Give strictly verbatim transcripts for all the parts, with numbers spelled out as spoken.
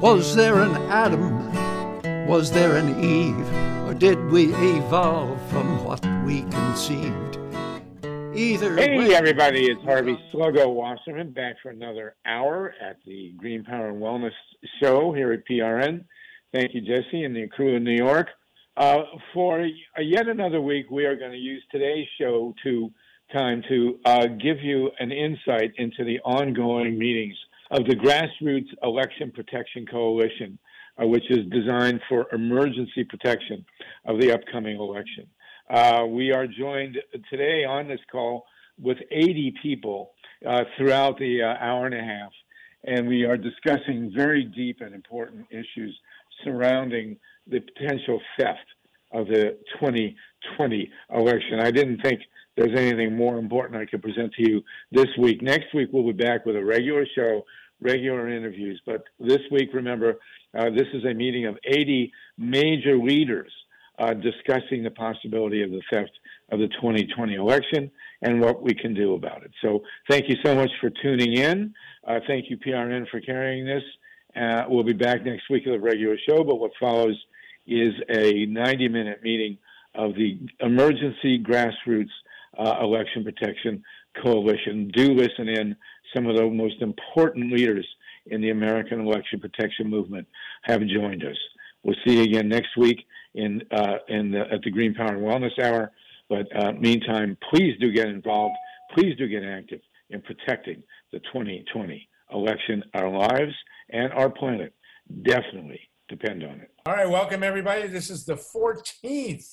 Was there an Adam? Was there an Eve? Or did we evolve from what we conceived? Either Hey, way, everybody, it's Harvey Sluggo Wasserman back for another hour at the Green Power and Wellness Show here at P R N. Thank you, Jesse, and the crew in New York. Uh, for yet another week, we are going to use today's show to time to uh, give you an insight into the ongoing meetings of the Grassroots Election Protection Coalition, uh, which is designed for emergency protection of the upcoming election. Uh, we are joined today on this call with eighty people uh, throughout the uh, hour and a half, and we are discussing very deep and important issues surrounding the potential theft of the twenty twenty election. I didn't think there's anything more important I could present to you this week. Next week, we'll be back with a regular show, regular interviews. But this week, remember, uh, this is a meeting of eighty major leaders uh, discussing the possibility of the theft of the twenty twenty election and what we can do about it. So thank you so much for tuning in. Uh, thank you, P R N, for carrying this. Uh, we'll be back next week with a regular show, but what follows is a ninety-minute meeting of the Emergency Grassroots uh, Election Protection Coalition. Do listen in. Some of the most important leaders in the American election protection movement have joined us. We'll see you again next week in uh, in the, at the Green Power and Wellness Hour. But uh, meantime, please do get involved. Please do get active in protecting the twenty twenty election. Our lives and our planet definitely depend on it. All right, welcome everybody. This is the fourteenth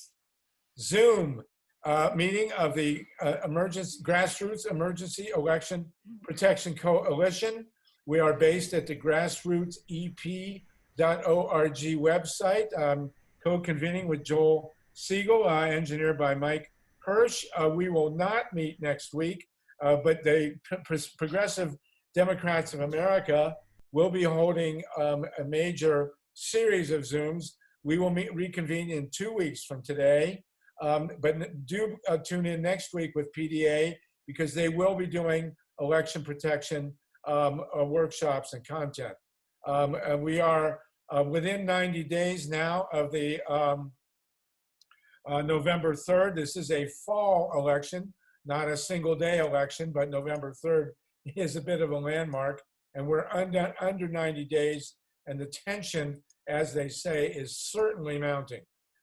Zoom uh, meeting of the uh, emergency, Grassroots Emergency Election Protection Coalition. We are based at the grassroots e p dot org website, um, co-convening with Joel Siegel, uh, engineered by Mike Hirsch. Uh, we will not meet next week, uh, but the Pro- Progressive Democrats of America will be holding um, a major series of Zooms. We will meet, reconvene in two weeks from today, um, but do uh, tune in next week with P D A because they will be doing election protection um, uh, workshops and content. Um, and we are uh, within ninety days now of the um, uh, November third. This is a fall election, not a single day election, but November third is a bit of a landmark. And we're under, under ninety days, and the tension, as they say, is certainly mounting.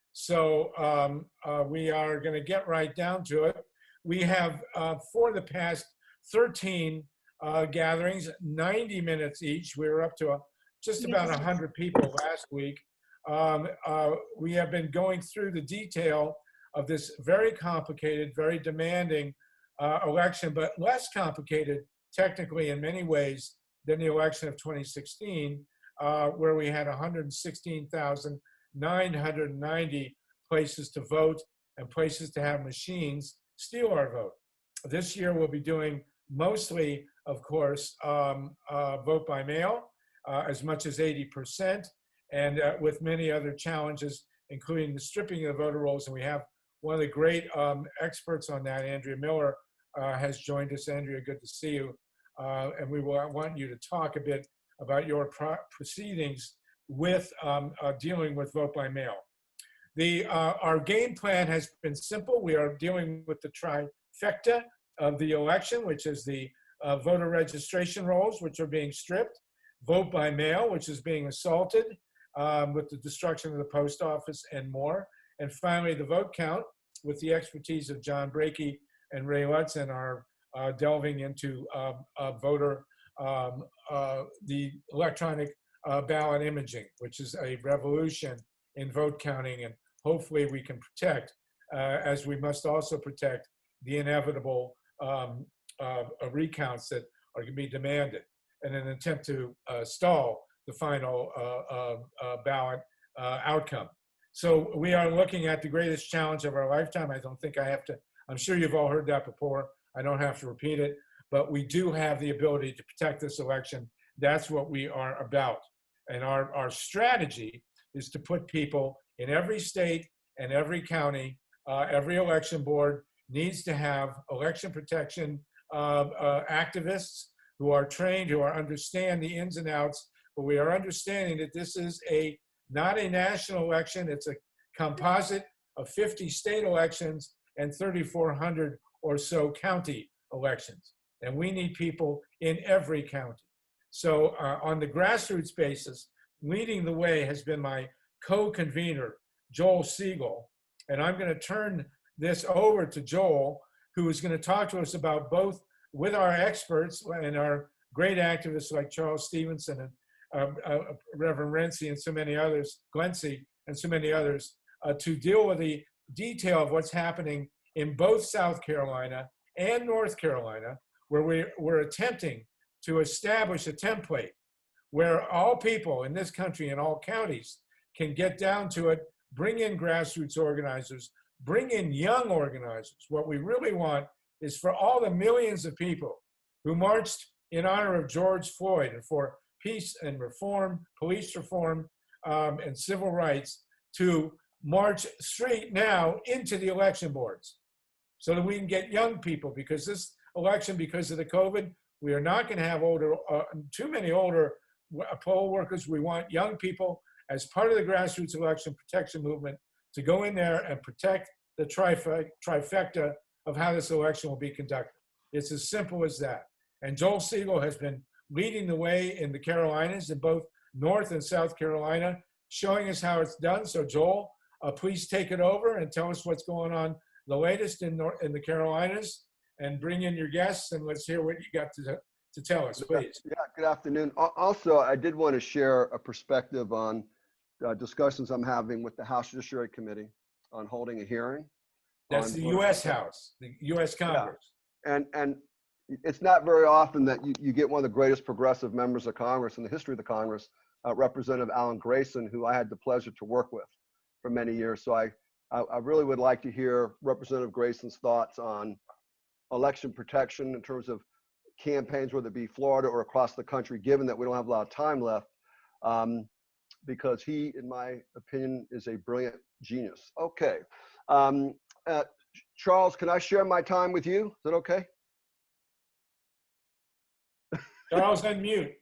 So um, uh, we are going to get right down to it. We have, uh, for the past thirteen uh, gatherings, ninety minutes each. We were up to a, just about one hundred people last week. Um, uh, we have been going through the detail of this very complicated, very demanding uh, election, but less complicated technically in many ways than the election of twenty sixteen, uh, where we had one hundred sixteen thousand nine hundred ninety places to vote and places to have machines steal our vote. This year we'll be doing mostly, of course, um, uh, vote by mail, uh, as much as eighty percent, and uh, with many other challenges, including the stripping of the voter rolls. And we have one of the great um, experts on that, Andrea Miller, uh, has joined us. Andrea, good to see you. Uh, and we will want you to talk a bit about your pro- proceedings with um, uh, dealing with vote by mail. The, uh, our game plan has been simple. We are dealing with the trifecta of the election, which is the uh, voter registration rolls, which are being stripped, vote by mail, which is being assaulted um, with the destruction of the post office and more, and finally the vote count with the expertise of John Brakey and Ray Lutz and our Uh, delving into uh, uh, voter, um, uh, the electronic uh, ballot imaging, which is a revolution in vote counting, and hopefully we can protect, uh, as we must also protect the inevitable um, uh, uh, recounts that are going to be demanded in an attempt to uh, stall the final uh, uh, uh, ballot uh, outcome. So we are looking at the greatest challenge of our lifetime. I don't think I have to, I'm sure you've all heard that before. I don't have to repeat it, but we do have the ability to protect this election. That's what we are about. And our, our strategy is to put people in every state and every county, uh, every election board needs to have election protection uh, uh, activists who are trained, who are understand the ins and outs but we are understanding that this is a not a national election. It's a composite of fifty state elections and thirty-four hundred or so county elections. And we need people in every county. So uh, on the grassroots basis, leading the way has been my co-convener, Joel Siegel. And I'm going to turn this over to Joel, who is going to talk to us about both with our experts and our great activists like Charles Stevenson and uh, uh, Reverend Renzi and so many others, Glency and so many others, uh, to deal with the detail of what's happening in both South Carolina and North Carolina, where we, we're attempting to establish a template where all people in this country in all counties can get down to it, bring in grassroots organizers, bring in young organizers. What we really want is for all the millions of people who marched in honor of George Floyd and for peace and reform, police reform, um, and civil rights to march straight now into the election boards so that we can get young people, because this election, because of the COVID, we are not going to have older, uh, too many older poll workers. We want young people as part of the grassroots election protection movement to go in there and protect the trif- trifecta of how this election will be conducted. It's as simple as that. And Joel Siegel has been leading the way in the Carolinas, in both North and South Carolina, showing us how it's done. So Joel, uh, please take it over and tell us what's going on, the latest in, North, in the Carolinas, and bring in your guests, and let's hear what you got to, to tell us, please. Yeah, good afternoon. Also, I did want to share a perspective on uh, discussions I'm having with the House Judiciary Committee on holding a hearing. That's the U S House, the U S Congress. Yeah. And, and it's not very often that you, you get one of the greatest progressive members of Congress in the history of the Congress, uh, Representative Alan Grayson, who I had the pleasure to work with for many years. So I, I, I really would like to hear Representative Grayson's thoughts on election protection in terms of campaigns, whether it be Florida or across the country, given that we don't have a lot of time left, um, because he, in my opinion, is a brilliant genius. Okay. Um, uh, Charles, can I share my time with you? Is that okay? Charles, unmute.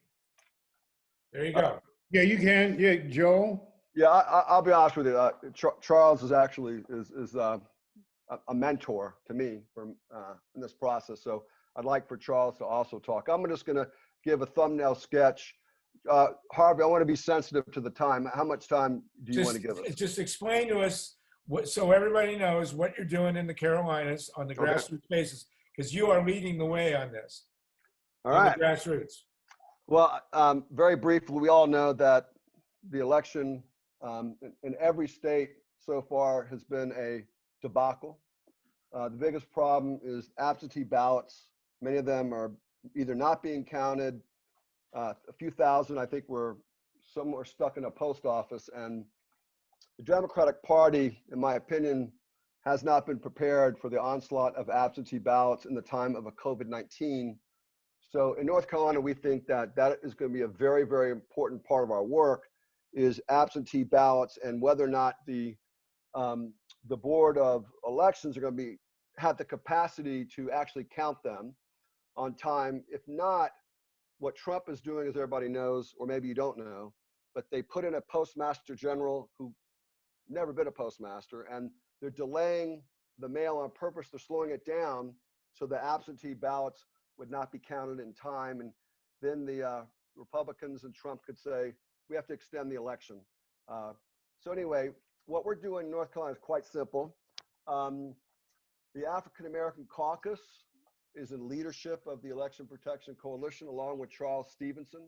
There you go. Uh, yeah, you can. Yeah, Joel. Yeah, I, I'll be honest with you. Uh, Ch- Charles is actually is is uh, a mentor to me from uh, in this process. So I'd like for Charles to also talk. I'm just going to give a thumbnail sketch. Uh, Harvey, I want to be sensitive to the time. How much time do you just, want to give us? Just explain to us, what, so everybody knows what you're doing in the Carolinas on the Okay. grassroots basis, because you are leading the way on this. All right. The grassroots. Well, um, very briefly, we all know that the election um, in, in every state so far has been a debacle. Uh, the biggest problem is absentee ballots. Many of them are either not being counted. Uh, a few thousand, I think, were somewhere stuck in a post office. And the Democratic Party, in my opinion, has not been prepared for the onslaught of absentee ballots in the time of a COVID nineteen. So in North Carolina, we think that that is going to be a very, very important part of our work, is absentee ballots, and whether or not the um, the Board of Elections are going to be have the capacity to actually count them on time. If not, what Trump is doing, as everybody knows, or maybe you don't know, but they put in a postmaster general who never been a postmaster, and they're delaying the mail on purpose. They're slowing it down so the absentee ballots would not be counted in time. And then the uh, Republicans and Trump could say, we have to extend the election. Uh, so anyway, what we're doing in North Carolina is quite simple. Um, the African American Caucus is in leadership of the Election Protection Coalition, along with Charles Stevenson.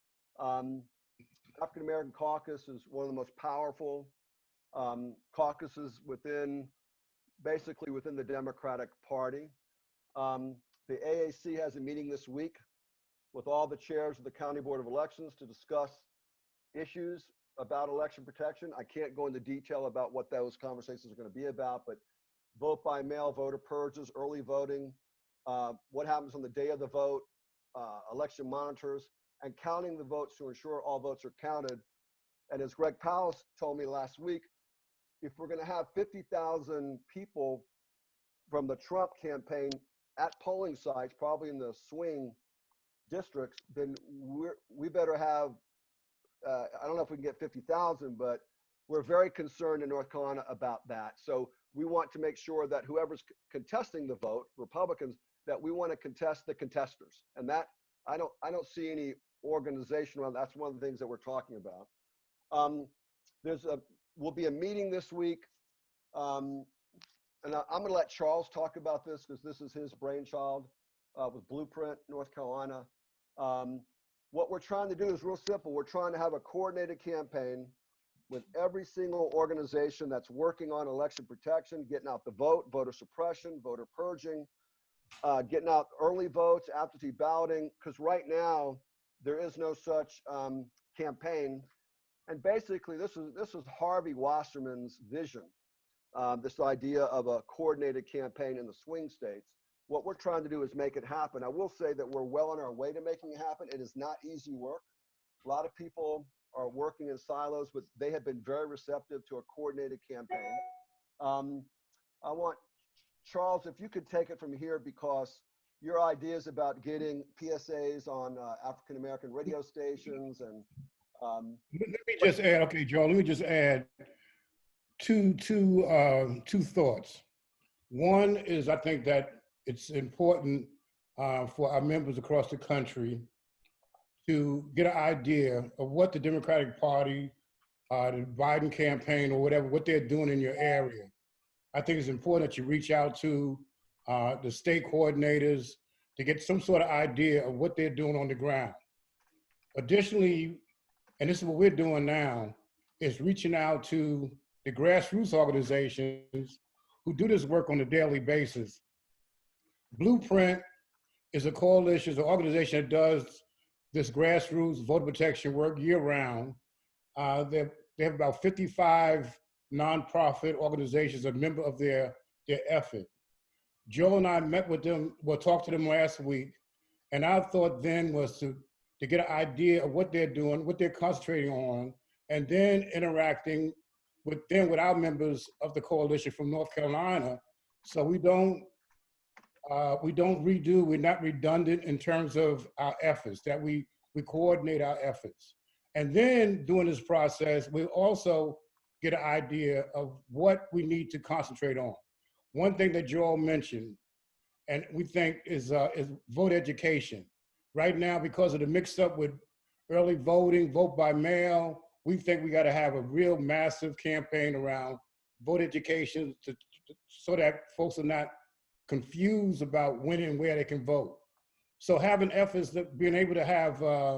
Um, African American Caucus is one of the most powerful um, caucuses within, basically within the Democratic Party. Um, the A A C has a meeting this week with all the chairs of the County Board of Elections to discuss issues about election protection. I can't go into detail about what those conversations are going to be about, but vote by mail, voter purges, early voting, uh, what happens on the day of the vote, uh, election monitors, and counting the votes to ensure all votes are counted. And as Greg Powell told me last week, if we're going to have fifty thousand people from the Trump campaign at polling sites, probably in the swing districts, then we're, we better have uh, I don't know if we can get fifty thousand, but we're very concerned in North Carolina about that. So we want to make sure that whoever's contesting the vote, Republicans, that we want to contest the contesters. And that, I don't, I don't see any organization around. That's one of the things that we're talking about. Um, there's a, will be a meeting this week. Um, and I, I'm going to let Charles talk about this because this is his brainchild uh, with Blueprint, North Carolina. Um, what we're trying to do is real simple. We're trying to have a coordinated campaign with every single organization that's working on election protection, getting out the vote, voter suppression, voter purging, uh, getting out early votes, absentee balloting, because right now there is no such um, campaign. And basically, this is this is Harvey Wasserman's vision, um, this idea of a coordinated campaign in the swing states. What we're trying to do is make it happen. I will say that we're well on our way to making it happen. It is not easy work. A lot of people are working in silos, but they have been very receptive to a coordinated campaign. Um, I want, Charles, if you could take it from here, because your ideas about getting P S As on uh, African-American radio stations and um, Let me just add, okay, Joe, let me just add two, two, uh, two thoughts. One is I think that it's important uh, for our members across the country to get an idea of what the Democratic Party, uh, the Biden campaign or whatever, what they're doing in your area. I think it's important that you reach out to uh, the state coordinators to get some sort of idea of what they're doing on the ground. Additionally, and this is what we're doing now, is reaching out to the grassroots organizations who do this work on a daily basis. Blueprint is a coalition, is an organization that does this grassroots voter protection work year-round. Uh, they have about fifty-five nonprofit organizations a member of their, their effort. Joe and I met with them, well, talked to them last week, and our thought then was to, to get an idea of what they're doing, what they're concentrating on, and then interacting with them, with our members of the coalition from North Carolina, so we don't Uh, we don't redo, we're not redundant in terms of our efforts, that we, we coordinate our efforts. And then during this process, we also get an idea of what we need to concentrate on. One thing that Joel mentioned, and we think is, uh, is vote education. Right now, because of the mix up with early voting, vote by mail, we think we gotta have a real massive campaign around vote education to, to, so that folks are not confused about when and where they can vote. So having efforts that being able to have uh,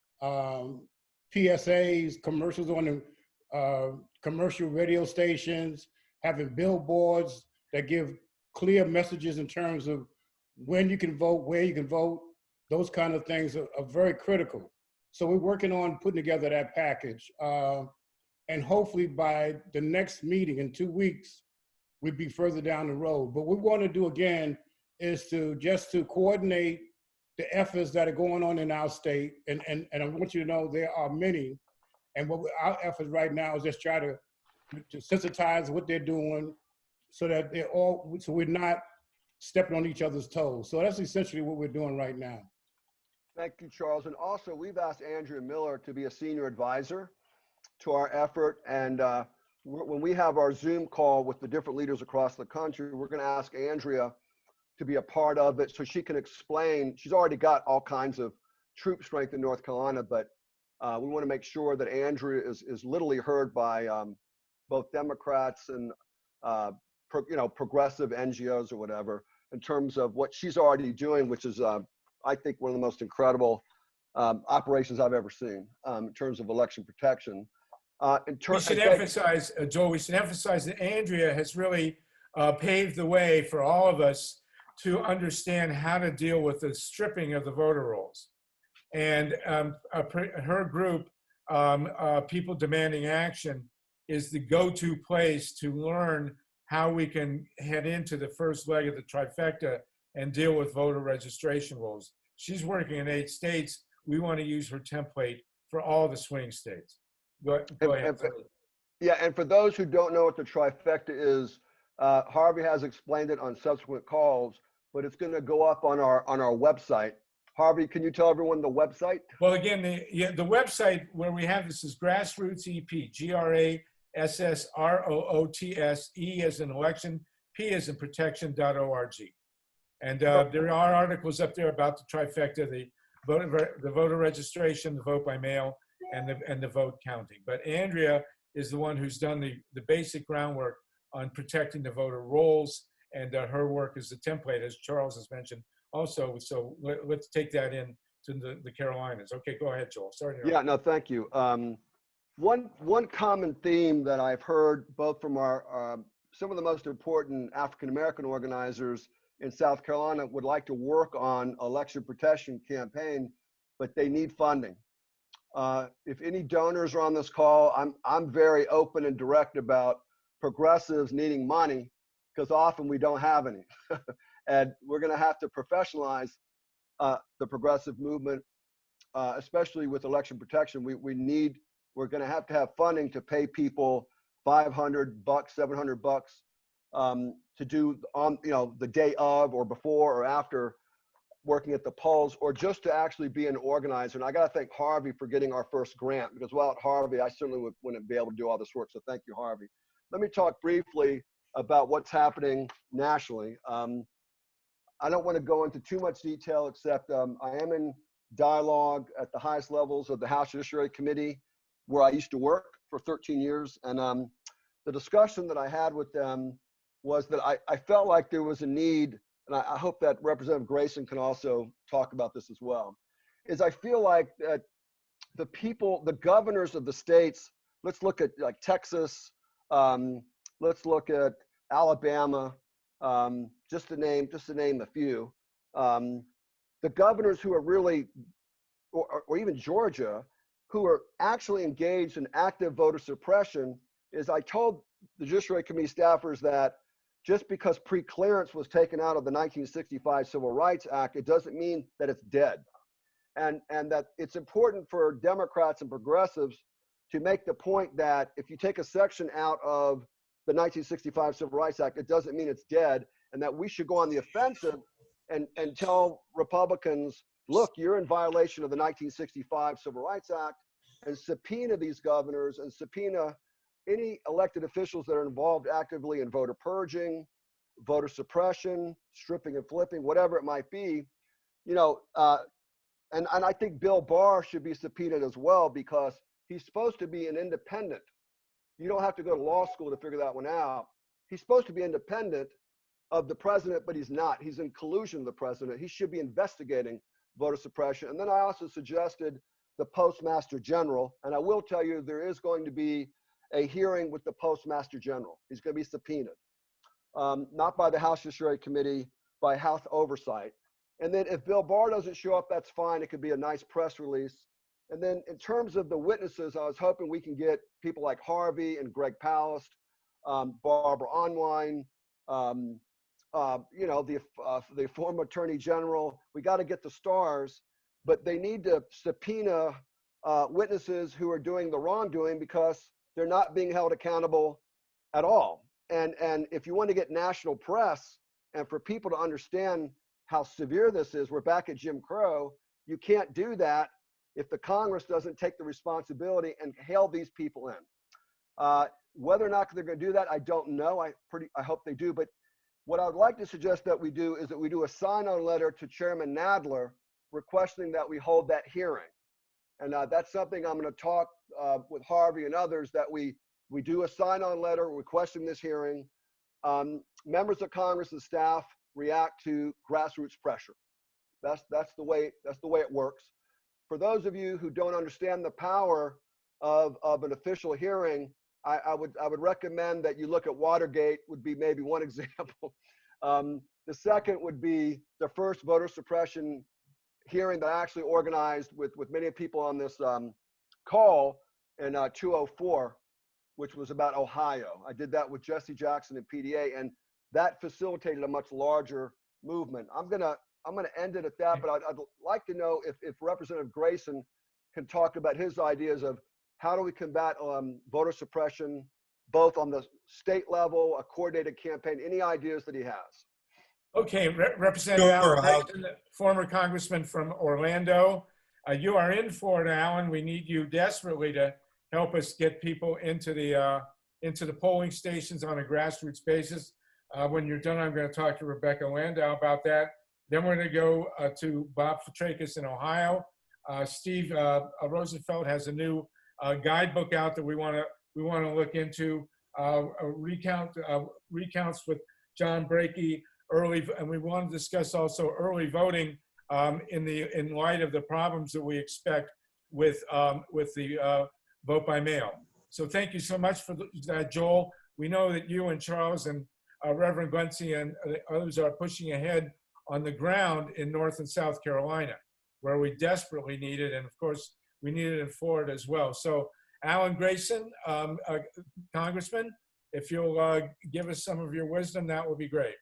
um, P S As, commercials on the uh, commercial radio stations, having billboards that give clear messages in terms of when you can vote, where you can vote, those kind of things are, are very critical. So we're working on putting together that package. Uh, and hopefully by the next meeting in two weeks, we'd be further down the road. But what we want to do again is to just to coordinate the efforts that are going on in our state. And, and, and I want you to know there are many. And what we, our efforts right now is just try to, to sensitize what they're doing so that they're all, so we're not stepping on each other's toes. So that's essentially what we're doing right now. Thank you, Charles. And also, we've asked Andrea Miller to be a senior advisor to our effort. And uh, when we have our Zoom call with the different leaders across the country, we're going to ask Andrea to be a part of it so she can explain. She's already got all kinds of troop strength in North Carolina, but uh, we want to make sure that Andrea is, is literally heard by um, both Democrats and uh, pro, you know, progressive N G Os or whatever in terms of what she's already doing, which is, uh, I think, one of the most incredible um, operations I've ever seen um, in terms of election protection. Uh, in ter- we should emphasize, uh, Joel, we should emphasize that Andrea has really uh, paved the way for all of us to understand how to deal with the stripping of the voter rolls. And um, uh, her group, um, uh, People Demanding Action, is the go-to place to learn how we can head into the first leg of the trifecta and deal with voter registration rolls. She's working in eight states. We want to use her template for all the swing states. Go, go and, ahead. and, yeah, and for those who don't know what the trifecta is, uh, Harvey has explained it on subsequent calls, but it's going to go up on our on our website Harvey, can you tell everyone the website? Well, again, the, yeah, the website where we have this is Grassroots E P, G R A S S R O O T S, E as in election, P as in protection dot org. And uh, there are articles up there about the trifecta, the voter, the voter registration, the vote by mail, and the, and the vote counting. But Andrea is the one who's done the, the basic groundwork on protecting the voter rolls, and uh, her work is the template, as Charles has mentioned also. So let, let's take that in to the, the Carolinas. Okay, go ahead, Joel. Sorry. to Yeah, no, thank you. Um, one, one common theme that I've heard both from our, um, some of the most important African-American organizers in South Carolina would like to work on election protection campaign, but they need funding. Uh, if any donors are on this call, I'm, I'm very open and direct about progressives needing money, because often we don't have any. And we're gonna have to professionalize uh, the progressive movement, uh, especially with election protection. We, we need, we're gonna have to have funding to pay people five hundred bucks, seven hundred bucks um, to do on, you know, the day of or before or after working at the polls, or just to actually be an organizer. And I got to thank Harvey for getting our first grant, because without Harvey, I certainly would, wouldn't be able to do all this work. So thank you, Harvey. Let me talk briefly about what's happening nationally. Um, I don't want to go into too much detail, except um, I am in dialogue at the highest levels of the House Judiciary Committee, where I used to work for thirteen years. And um, the discussion that I had with them was that I, I felt like there was a need, and I, I hope that Representative Grayson can also talk about this as well, is I feel like that the people, the governors of the states, let's look at like Texas, um, let's look at Alabama, um, just to name, just to name a few, um, the governors who are really, or, or even Georgia, who are actually engaged in active voter suppression, is I told the Judiciary Committee staffers that just because pre-clearance was taken out of the nineteen sixty-five Civil Rights Act, it doesn't mean that it's dead. And, and that it's important for Democrats and progressives to make the point that if you take a section out of the nineteen sixty-five Civil Rights Act, it doesn't mean it's dead, and that we should go on the offensive and, and tell Republicans, look, you're in violation of the nineteen sixty-five Civil Rights Act, and subpoena these governors and subpoena any elected officials that are involved actively in voter purging, voter suppression, stripping and flipping, whatever it might be. You know, uh, and, and I think Bill Barr should be subpoenaed as well, because he's supposed to be an independent. You don't have to go to law school to figure that one out. He's supposed to be independent of the president, but he's not. He's in collusion with the president. He should be investigating voter suppression. And then I also suggested the Postmaster General, and I will tell you there is going to be a hearing with the Postmaster General. He's going to be subpoenaed, um, not by the House Judiciary Committee, by House Oversight. And then if Bill Barr doesn't show up, that's fine. It could be a nice press release. And then in terms of the witnesses, I was hoping we can get people like Harvey and Greg Palast, um, Barbara Unwin, um, uh, you know, the, uh, the former Attorney General. We got to get the stars, but they need to subpoena uh, witnesses who are doing the wrongdoing, because they're not being held accountable at all. And, and if you want to get national press and for people to understand how severe this is, we're back at Jim Crow, you can't do that if the Congress doesn't take the responsibility and hail these people in. Uh, whether or not they're going to do that, I don't know. I pretty, I hope they do. But what I would like to suggest that we do is that we do a sign-on letter to Chairman Nadler requesting that we hold that hearing. And uh, that's something I'm going to talk uh, with Harvey and others, that we, we do a sign-on letter requesting this hearing. Um, members of Congress and staff react to grassroots pressure. That's, that's, the way, that's the way it works. For those of you who don't understand the power of, of an official hearing, I, I, would, I would recommend that you look at Watergate, would be maybe one example. Um, the second would be the first voter suppression hearing that I actually organized with, with many people on this um, call in uh, two oh four, which was about Ohio. I did that with Jesse Jackson and P D A, and that facilitated a much larger movement. I'm gonna, I'm gonna end it at that, but I'd, I'd like to know if, if Representative Grayson can talk about his ideas of how do we combat um, voter suppression, both on the state level, a coordinated campaign, any ideas that he has. Okay, Re- Representative Sure, Alan I'll- Grayson, former congressman from Orlando. Uh, you are in Florida, Alan. We need you desperately to help us get people into the uh, into the polling stations on a grassroots basis. Uh, when you're done, I'm going to talk to Rebecca Landau about that. Then we're going to go uh, to Bob Fitrakis in Ohio. Uh, Steve uh, Rosenfeld has a new uh, guidebook out that we want to we want to look into. Uh, a recount uh, recounts with John Brakey early, and we want to discuss also early voting um, in the in light of the problems that we expect with um, with the uh, vote by mail. So thank you so much for that, Joel. We know that you and Charles and uh, Reverend Glency and others are pushing ahead on the ground in North and South Carolina, where we desperately need it, and of course we need it in Florida as well. So Alan Grayson, um, uh, Congressman, if you'll uh, give us some of your wisdom, that would be great.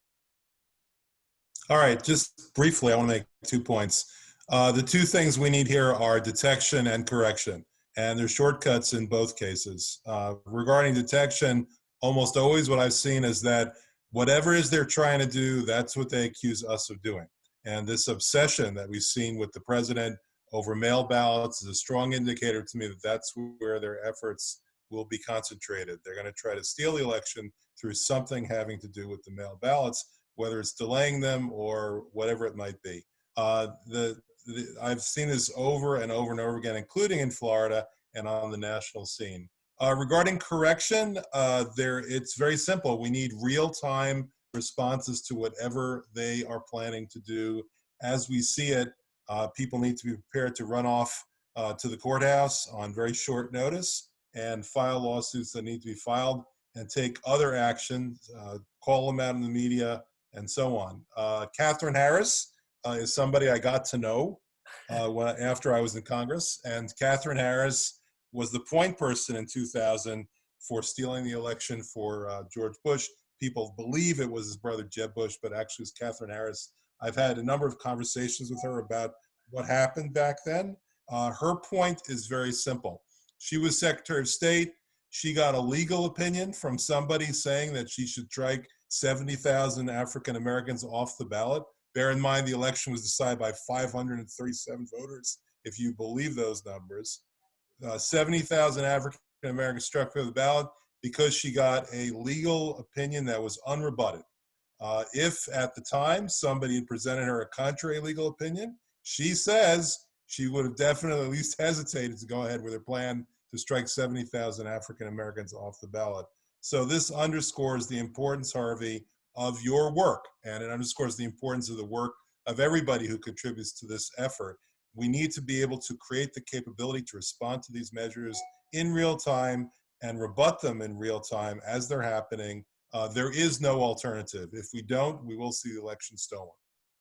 All right, just briefly, I want to make two points. Uh, the two things we need here are detection and correction, and there's shortcuts in both cases. Uh, regarding detection, almost always what I've seen is that whatever it is they're trying to do, that's what they accuse us of doing. And this obsession that we've seen with the president over mail ballots is a strong indicator to me that that's where their efforts will be concentrated. They're going to try to steal the election through something having to do with the mail ballots, whether it's delaying them or whatever it might be. Uh, the, the, I've seen this over and over and over again, including in Florida and on the national scene. Uh, regarding correction, uh, there it's very simple. We need real-time responses to whatever they are planning to do. As we see it, uh, people need to be prepared to run off uh, to the courthouse on very short notice and file lawsuits that need to be filed and take other actions, uh, call them out in the media, and so on. Uh, Katherine Harris uh, is somebody I got to know uh, when, after I was in Congress, and Katherine Harris was the point person in two thousand for stealing the election for uh, George Bush. People believe it was his brother Jeb Bush, but actually it was Katherine Harris. I've had a number of conversations with her about what happened back then. Uh, her point is very simple. She was Secretary of State. She got a legal opinion from somebody saying that she should strike seventy thousand African Americans off the ballot. Bear in mind, the election was decided by five hundred thirty-seven voters, if you believe those numbers. Uh, seventy thousand African Americans struck for the ballot because she got a legal opinion that was unrebutted. Uh, if at the time somebody had presented her a contrary legal opinion, she says she would have definitely at least hesitated to go ahead with her plan to strike seventy thousand African Americans off the ballot. So this underscores the importance, Harvey, of your work, and it underscores the importance of the work of everybody who contributes to this effort. We need to be able to create the capability to respond to these measures in real time and rebut them in real time as they're happening. Uh, there is no alternative. If we don't, we will see the election stolen.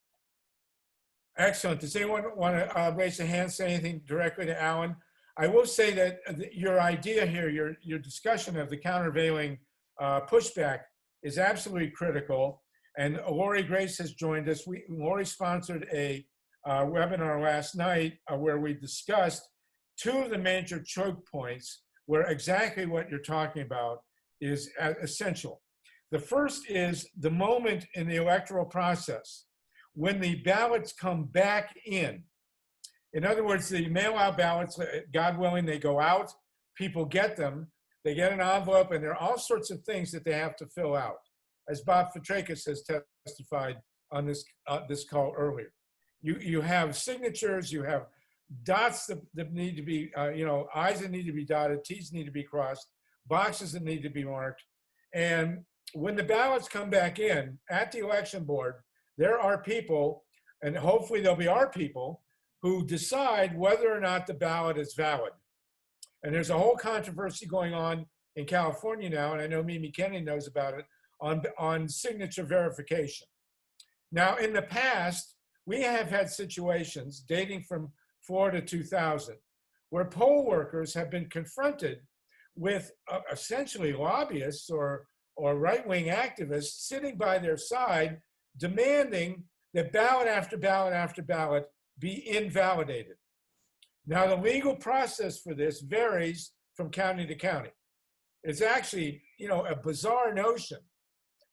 Excellent. Does anyone want to uh, raise a hand, say anything directly to Alan? I will say that your idea here, your, your discussion of the countervailing uh, pushback is absolutely critical. And Lori Grace has joined us. We, Lori sponsored a uh, webinar last night uh, where we discussed two of the major choke points where exactly what you're talking about is uh, essential. The first is the moment in the electoral process when the ballots come back in. In other words, the mail-out ballots, God willing, they go out, people get them, they get an envelope, and there are all sorts of things that they have to fill out, as Bob Fitrakis has testified on this, uh, this call earlier. You, you have signatures, you have dots that, that need to be, uh, you know, I's that need to be dotted, T's need to be crossed, boxes that need to be marked. And when the ballots come back in at the election board, there are people, and hopefully there'll be our people, who decide whether or not the ballot is valid. And there's a whole controversy going on in California now, and I know Mimi Kennedy knows about it, on, on signature verification. Now, in the past, we have had situations dating from Florida two thousand, where poll workers have been confronted with uh, essentially lobbyists or, or right-wing activists sitting by their side demanding that ballot after ballot after ballot be invalidated. Now, the legal process for this varies from county to county. It's actually, you know, a bizarre notion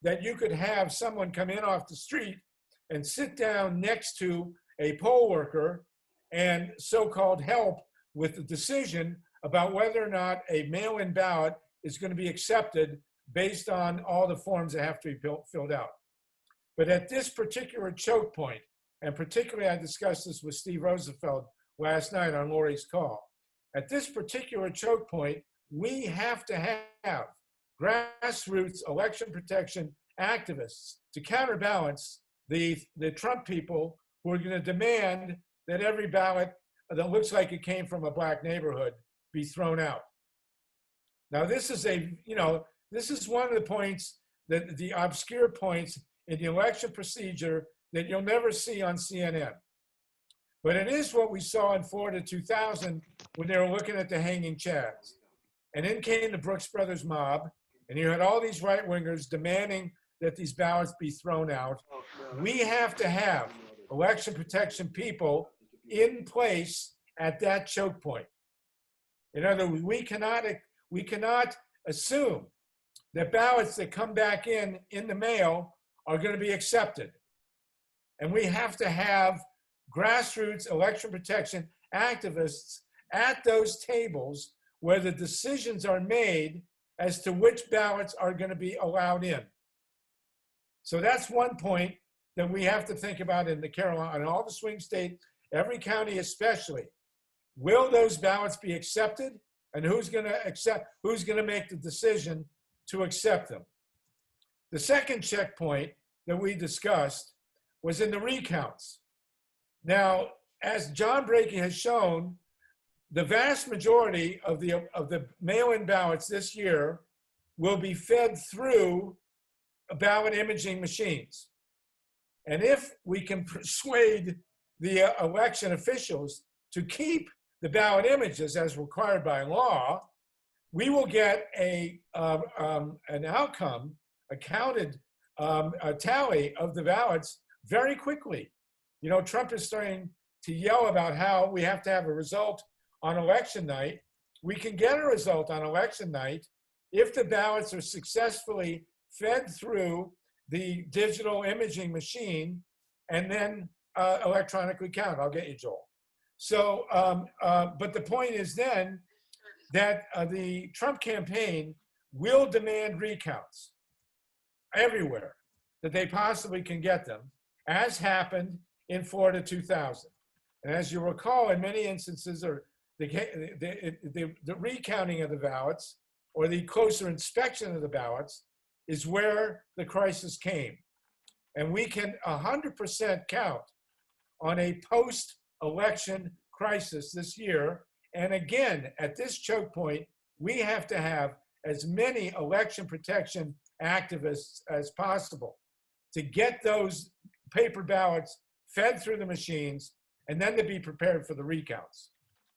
that you could have someone come in off the street and sit down next to a poll worker and so-called help with the decision about whether or not a mail-in ballot is going to be accepted based on all the forms that have to be built, filled out. But at this particular choke point, and particularly I discussed this with Steve Rosenfeld last night on Lori's call, at this particular choke point, we have to have grassroots election protection activists to counterbalance the, the Trump people who are going to demand that every ballot that looks like it came from a black neighborhood be thrown out. Now, this is a, you know, this is one of the points, that the obscure points in the election procedure that you'll never see on C N N. But it is what we saw in Florida two thousand when they were looking at the hanging chads. And in came the Brooks Brothers mob, and you had all these right-wingers demanding that these ballots be thrown out. We have to have election protection people in place at that choke point. In other words, we cannot, we cannot assume that ballots that come back in in the mail are going to be accepted. And we have to have grassroots election protection activists at those tables where the decisions are made as to which ballots are going to be allowed in. So that's one point that we have to think about in the Carolina, in all the swing states, every county especially. Will those ballots be accepted? And who's going to accept, who's going to make the decision to accept them? The second checkpoint that we discussed was in the recounts. Now, as John Brakey has shown, the vast majority of the, of the mail-in ballots this year will be fed through ballot imaging machines. And if we can persuade the uh, election officials to keep the ballot images as required by law, we will get a, um, um, an outcome, a counted um, a tally of the ballots very quickly. You know, Trump is starting to yell about how we have to have a result on election night. We can get a result on election night if the ballots are successfully fed through the digital imaging machine and then uh, electronically counted. I'll get you, Joel. So, um, uh, but the point is then that uh, the Trump campaign will demand recounts everywhere that they possibly can get them, as happened in Florida two thousand. And as you recall, in many instances, or the, the, the, the recounting of the ballots or the closer inspection of the ballots is where the crisis came. And we can one hundred percent count on a post-election crisis this year. And again, at this choke point, we have to have as many election protection activists as possible to get those paper ballots fed through the machines and then to be prepared for the recounts.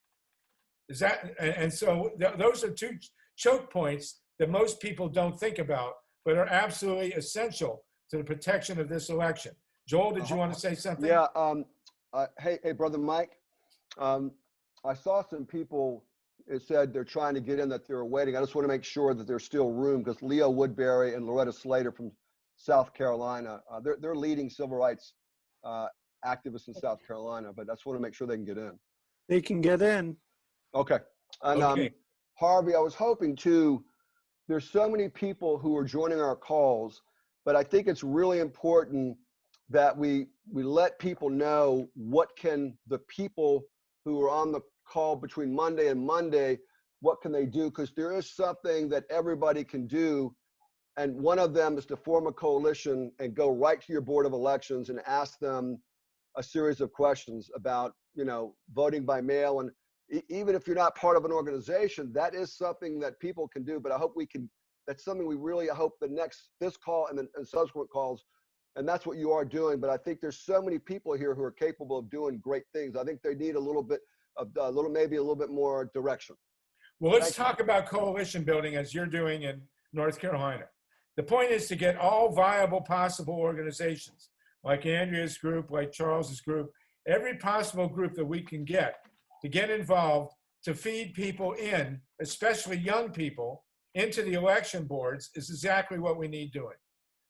Is that, and so th those are two choke points that most people don't think about, but are absolutely essential to the protection of this election. Joel, did you want to say something? Yeah. Um, uh, hey, hey, brother Mike. Um, I saw some people. It said they're trying to get in, that they're waiting. I just want to make sure that there's still room, because Leo Woodbury and Loretta Slater from South Carolina, uh, they're they're leading civil rights uh, activists in South Carolina. But I just want to make sure they can get in. They can get in. Okay. And Okay. um, Harvey, I was hoping to. There's so many people who are joining our calls, but I think it's really important that we we let people know what can the people who are on the call between Monday and Monday, what can they do? Because there is something that everybody can do. And one of them is to form a coalition and go right to your Board of Elections and ask them a series of questions about, you know, voting by mail. And e even if you're not part of an organization, that is something that people can do. But I hope we can, that's something we really, I hope the next, this call and, the, and subsequent calls, and that's what you are doing. But I think there's so many people here who are capable of doing great things. I think they need a little bit of, a little, maybe a little bit more direction. Well, let's talk about coalition building as you're doing in North Carolina. The point is to get all viable possible organizations, like Andrea's group, like Charles's group, every possible group that we can get to get involved, to feed people in, especially young people, into the election boards is exactly what we need doing.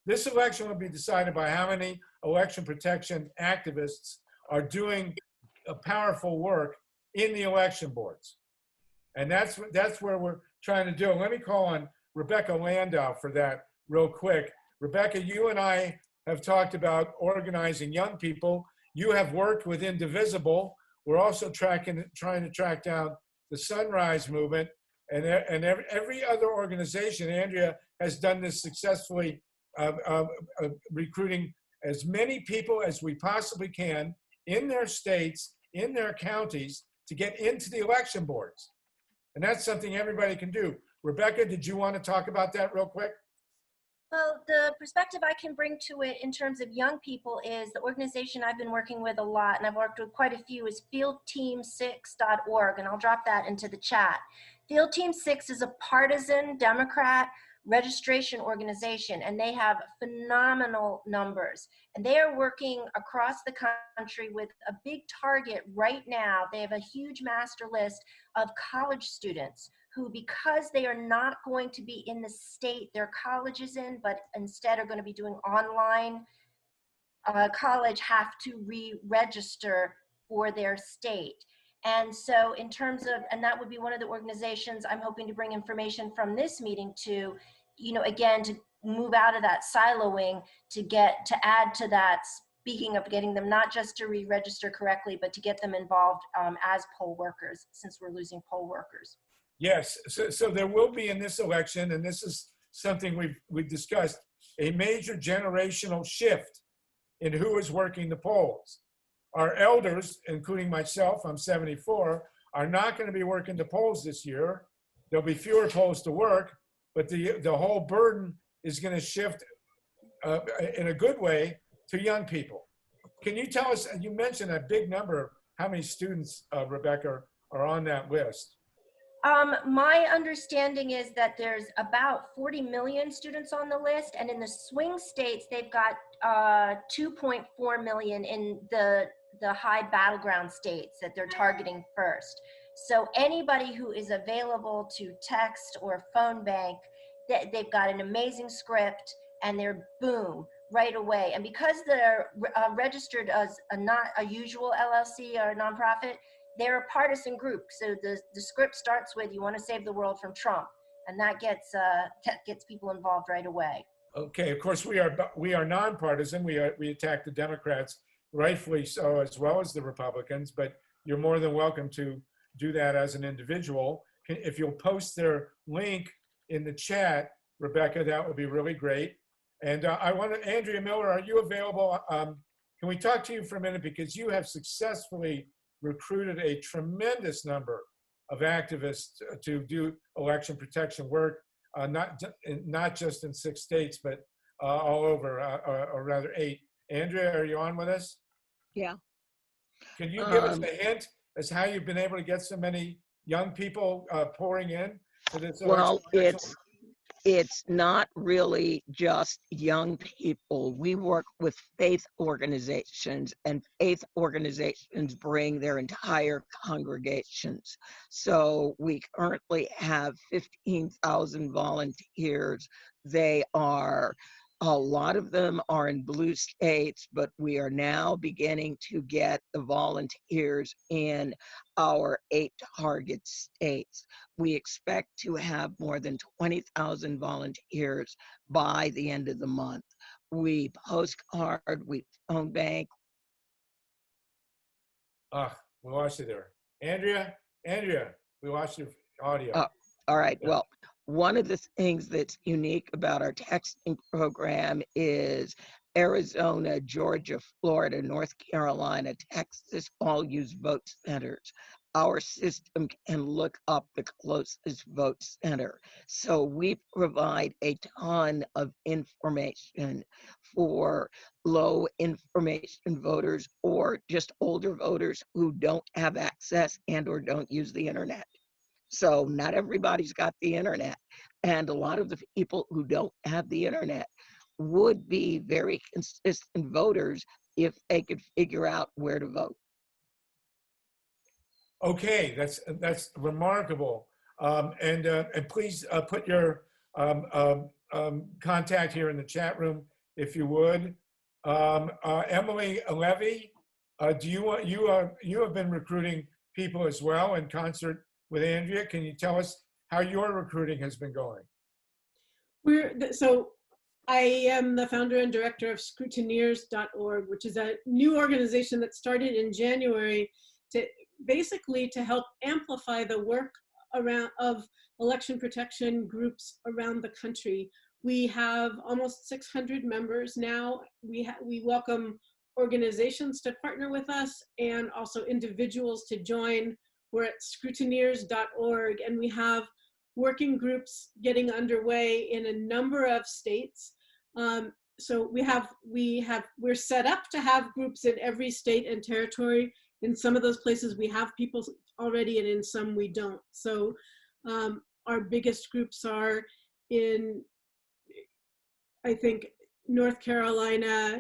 This election will be decided by how many election protection activists are doing a powerful work in the election boards. And that's, that's where we're trying to do. Let me call on Rebecca Landau for that real quick. Rebecca, you and I have talked about organizing young people. You have worked with Indivisible. We're also tracking, trying to track down the Sunrise Movement and, and every, every other organization. Andrea has done this successfully, uh, uh, uh, recruiting as many people as we possibly can in their states, in their counties, to get into the election boards. And that's something everybody can do. Rebecca, did you want to talk about that real quick? Well, the perspective I can bring to it in terms of young people is the organization I've been working with a lot, and I've worked with quite a few, is field team six dot org, and I'll drop that into the chat. Field Team six is a partisan Democrat registration organization, and they have phenomenal numbers. And they are working across the country with a big target right now. They have a huge master list of college students who, because they are not going to be in the state their college is in, but instead are going to be doing online uh, college, have to re-register for their state. And so in terms of, and that would be one of the organizations I'm hoping to bring information from this meeting to, you know, again, to move out of that siloing, to get, to add to that, speaking of getting them not just to re-register correctly, but to get them involved um, as poll workers, since we're losing poll workers. Yes, so, so there will be in this election, and this is something we've, we've discussed, a major generational shift in who is working the polls. Our elders, including myself, I'm seventy-four, are not going to be working the polls this year. There'll be fewer polls to work, but the, the whole burden is going to shift uh, in a good way to young people. Can you tell us, you mentioned a big number, how many students, uh, Rebecca, are on that list? Um, my understanding is that there's about forty million students on the list, and in the swing states, they've got uh, two point four million in the, the high battleground states that they're targeting first. So anybody who is available to text or phone bank, they, they've got an amazing script, and they're boom, right away. And because they're uh, registered as a not a usual L L C or a nonprofit, they're a partisan group. So the, the script starts with, you want to save the world from Trump. And that gets, uh, that gets people involved right away. Okay, of course, we are, we are nonpartisan. We, are, we attack the Democrats, rightfully so, as well as the Republicans, but you're more than welcome to do that as an individual. If you'll post their link in the chat, Rebecca, that would be really great. And uh, I want to, Andrea Miller, are you available? Um, can we talk to you for a minute? Because you have successfully recruited a tremendous number of activists to do election protection work, uh, not, not just in six states, but uh, all over, uh, or, or rather eight. Andrea, are you on with us? Yeah. Can you give Um, us a hint as how you've been able to get so many young people uh, pouring in to this Well, election protection it's it's not really just young people. We work with faith organizations, and faith organizations bring their entire congregations. So we currently have fifteen thousand volunteers. They are, a lot of them are in blue states, but we are now beginning to get the volunteers in our eight target states. We expect to have more than twenty thousand volunteers by the end of the month. We postcard, we phone bank. Ah, we lost you there. Andrea, Andrea, we lost your audio. Uh, all right, Yeah. well, one of the things that's unique about our texting program is Arizona, Georgia, Florida, North Carolina, Texas all use vote centers. Our system can look up the closest vote center. So we provide a ton of information for low information voters or just older voters who don't have access and or don't use the internet. So not everybody's got the internet. And a lot of the people who don't have the internet would be very consistent voters if they could figure out where to vote. Okay, that's that's remarkable. Um, and uh, and please uh, put your um, um, um, contact here in the chat room if you would. Um, uh, Emily Levy, uh, do you want you uh, you have been recruiting people as well in concert with Andrea? Can you tell us how your recruiting has been going? We're th- so I am the founder and director of scrutineers dot org, which is a new organization that started in January to basically to help amplify the work around of election protection groups around the country. We have almost six hundred members now. We ha- we welcome organizations to partner with us and also individuals to join. We're at scrutineers dot org, and we have working groups getting underway in a number of states. Um, so we have, we have, we're set up to have groups in every state and territory. In some of those places we have people already, and in some we don't. So um, our biggest groups are in, I think, North Carolina,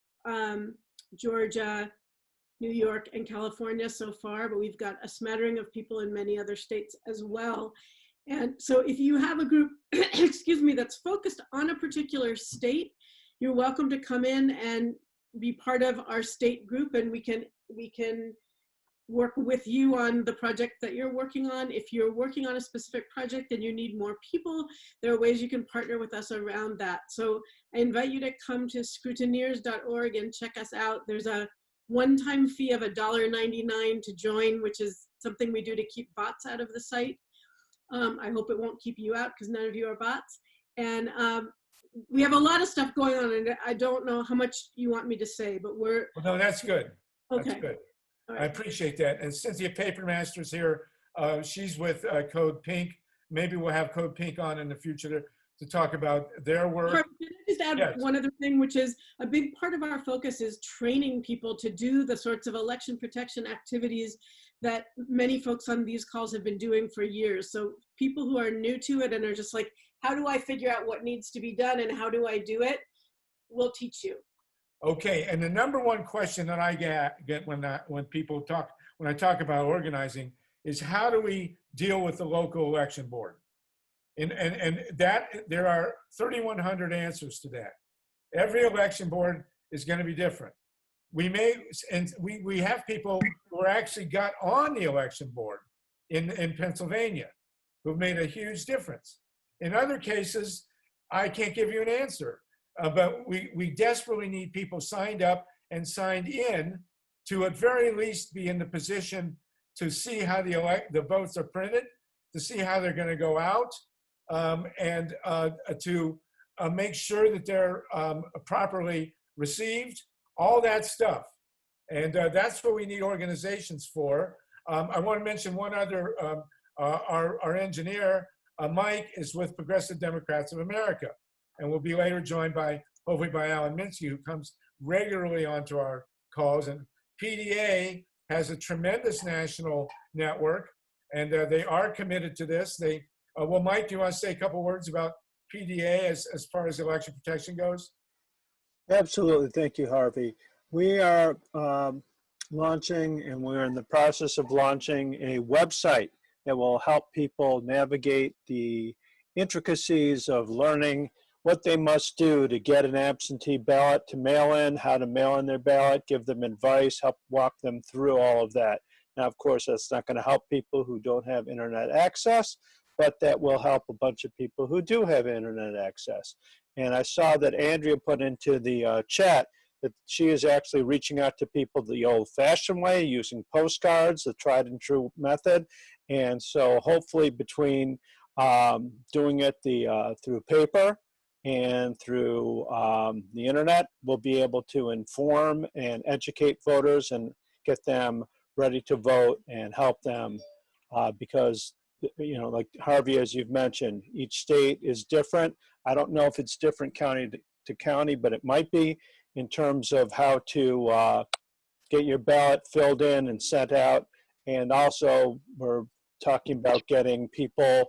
um, Georgia, New York, and California so far, but we've got a smattering of people in many other states as well. And so if you have a group, excuse me, that's focused on a particular state, you're welcome to come in and be part of our state group, and we can we can work with you on the project that you're working on. If you're working on a specific project and you need more people, there are ways you can partner with us around that. So I invite you to come to scrutineers dot org and check us out. There's a one-time fee of one dollar ninety-nine to join, which is something we do to keep bots out of the site. Um, I hope it won't keep you out because none of you are bots. And um, we have a lot of stuff going on, and I don't know how much you want me to say, but we're— Well, no, that's good. That's okay. good. All I right. appreciate that. And Cynthia Papermaster's here. Uh, she's with uh, Code Pink. Maybe we'll have Code Pink on in the future to, to talk about their work. Harvey, can I just add Yes. one other thing, which is a big part of our focus is training people to do the sorts of election protection activities that many folks on these calls have been doing for years. So people who are new to it and are just like, how do I figure out what needs to be done and how do I do it? We'll teach you. Okay, and the number one question that I get, get when I, when people talk, when I talk about organizing is how do we deal with the local election board? And, and, and that, there are thirty-one hundred answers to that. Every election board is going to be different. We may, and we, we have people who are actually got on the election board in, in Pennsylvania who've made a huge difference. In other cases, I can't give you an answer, uh, but we, we desperately need people signed up and signed in to at very least be in the position to see how the, elect, the votes are printed, to see how they're going to go out, um, and uh, to uh, make sure that they're um, properly received, all that stuff. And uh, that's what we need organizations for. Um, I want to mention one other, um, uh, our, our engineer, uh, Mike, is with Progressive Democrats of America, and will be later joined by, hopefully by Alan Minsky, who comes regularly onto our calls. And P D A has a tremendous national network, and uh, they are committed to this. They, uh, well, Mike, do you want to say a couple words about P D A as, as far as election protection goes? Absolutely. Thank you, Harvey. We are um, launching, and we're in the process of launching a website that will help people navigate the intricacies of learning what they must do to get an absentee ballot, to mail in, how to mail in their ballot, give them advice, help walk them through all of that. Now, of course, that's not going to help people who don't have internet access, but that will help a bunch of people who do have internet access. And I saw that Andrea put into the uh, chat that she is actually reaching out to people the old-fashioned way, using postcards, the tried and true method. And so hopefully between um, doing it the uh, through paper and through um, the internet, we'll be able to inform and educate voters and get them ready to vote and help them uh, because, you know, like Harvey, as you've mentioned, each state is different. I don't know if it's different county to, to county, but it might be in terms of how to uh, get your ballot filled in and sent out. And also we're talking about getting people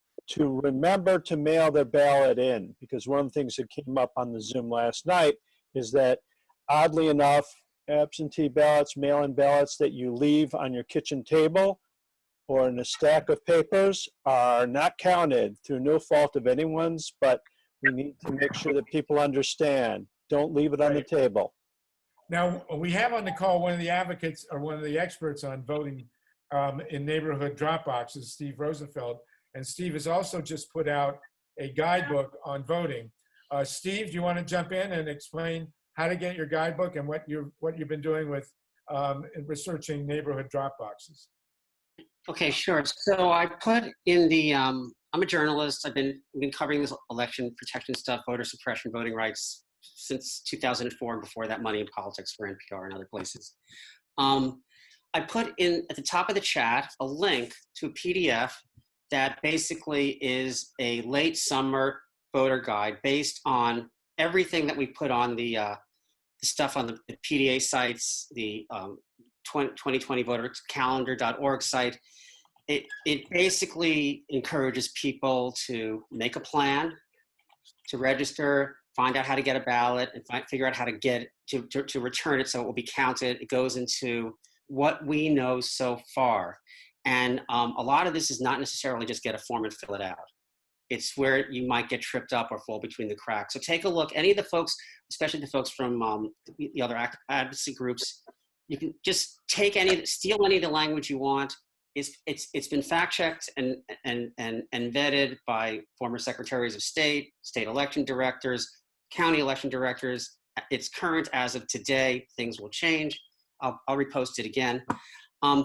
to remember to mail their ballot in, because one of the things that came up on the Zoom last night is that, oddly enough, absentee ballots, mail-in ballots that you leave on your kitchen table or in a stack of papers are not counted through no fault of anyone's, but we need to make sure that people understand Don't leave it on the Right. table. Now, we have on the call one of the advocates or one of the experts on voting um, in neighborhood drop boxes, Steve Rosenfeld. And Steve has also just put out a guidebook on voting. Uh, Steve, do you want to jump in and explain how to get your guidebook and what you've, what you've been doing with um, researching neighborhood drop boxes? Okay, sure. So I put in the, um, I'm a journalist. I've been, been covering this election protection stuff, voter suppression, voting rights since two thousand four, and before that, Money in Politics for N P R and other places. Um, I put in at the top of the chat a link to a P D F that basically is a late summer voter guide based on everything that we put on the, uh, the stuff on the, the P D A sites, the um, twenty twenty voter calendar dot org site. It, it basically encourages people to make a plan, to register, find out how to get a ballot, and find, figure out how to get to, to, to return it so it will be counted. It goes into what we know so far. And um, a lot of this is not necessarily just get a form and fill it out. It's where you might get tripped up or fall between the cracks. So take a look. Any of the folks, especially the folks from um, the other advocacy groups, you can just take any, steal any of the language you want. It's, it's, it's been fact-checked and, and, and, and vetted by former secretaries of state, state election directors, county election directors. It's current as of today. Things will change. I'll, I'll repost it again. Um,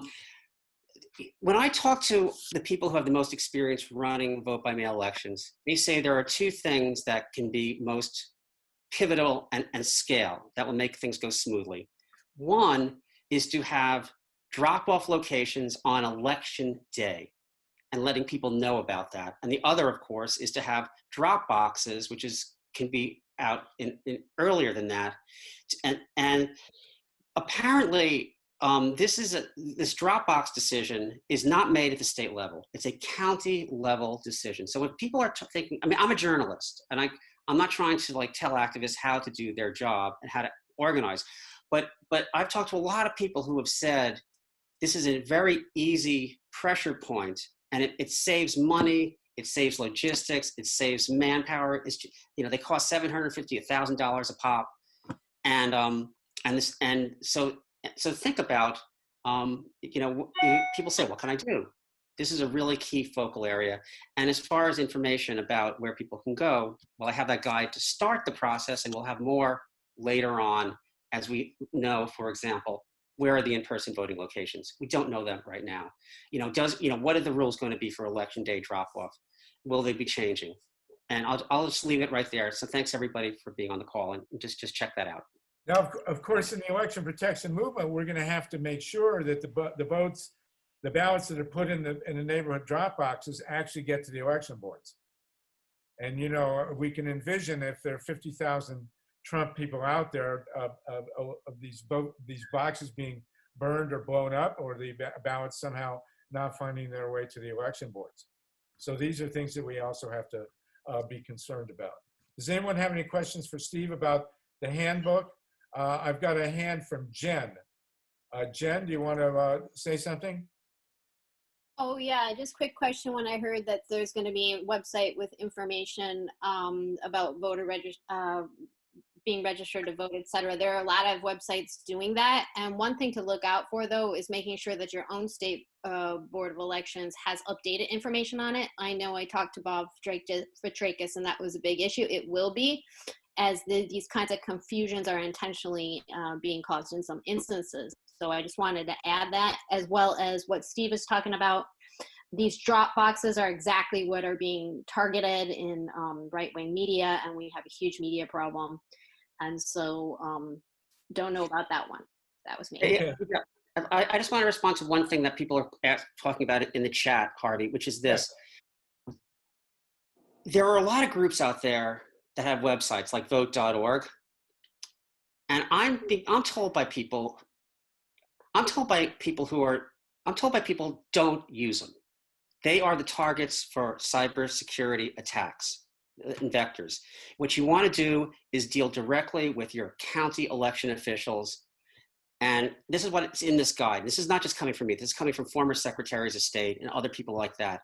when I talk to the people who have the most experience running vote-by-mail elections, they say there are two things that can be most pivotal and, and scale that will make things go smoothly. One is to have drop-off locations on election day and letting people know about that. And the other, of course, is to have drop boxes, which is can be out in, in earlier than that. And, and apparently, um, this is a this Dropbox decision is not made at the state level. It's a county level decision. So when people are thinking, I mean, I'm a journalist, and I I'm not trying to like tell activists how to do their job and how to organize, but but I've talked to a lot of people who have said this is a very easy pressure point, and it, it saves money, it saves logistics, it saves manpower. It's, you know, they cost seven hundred fifty dollars, one thousand dollars a pop, and um and this and so so think about um you know people say, what can I do? This is a really key focal area. And as far as information about where people can go, well, I have that guide to start the process, and we'll have more later on as we know, for example, where are the in-person voting locations? We don't know them right now. You know, does, you know, what are the rules going to be for election day drop-off? Will they be changing? And I'll, I'll just leave it right there. So thanks everybody for being on the call, and just, just check that out. Now, of, of course, in the election protection movement, we're gonna have to make sure that the, the votes, the ballots that are put in the, in the neighborhood drop boxes actually get to the election boards. And, you know, we can envision if there are fifty thousand Trump people out there uh, of, of these vote, these boxes being burned or blown up, or the ballots somehow not finding their way to the election boards. So these are things that we also have to uh, be concerned about. Does anyone have any questions for Steve about the handbook? Uh, I've got a hand from Jen. Uh, Jen, do you want to uh, say something? Oh yeah, just quick question. When I heard that there's going to be a website with information um, about voter registration, uh, being registered to vote, et cetera. There are a lot of websites doing that. And one thing to look out for, though, is making sure that your own state uh, Board of Elections has updated information on it. I know I talked to Bob Fitrakis, and that was a big issue. It will be, as the, these kinds of confusions are intentionally uh, being caused in some instances. So I just wanted to add that, as well as what Steve is talking about. These drop boxes are exactly what are being targeted in um, right-wing media, and we have a huge media problem. And so um, don't know about that one. That was me. Yeah, yeah. I, I just want to respond to one thing that people are ask, talking about in the chat, Harvey, which is this. There are a lot of groups out there that have websites like vote dot org. And I'm, being, I'm told by people, I'm told by people who are, I'm told by people don't use them. They are the targets for cybersecurity attacks and vectors. What you want to do is deal directly with your county election officials. And this is what is in this guide. This is not just coming from me. This is coming from former secretaries of state and other people like that.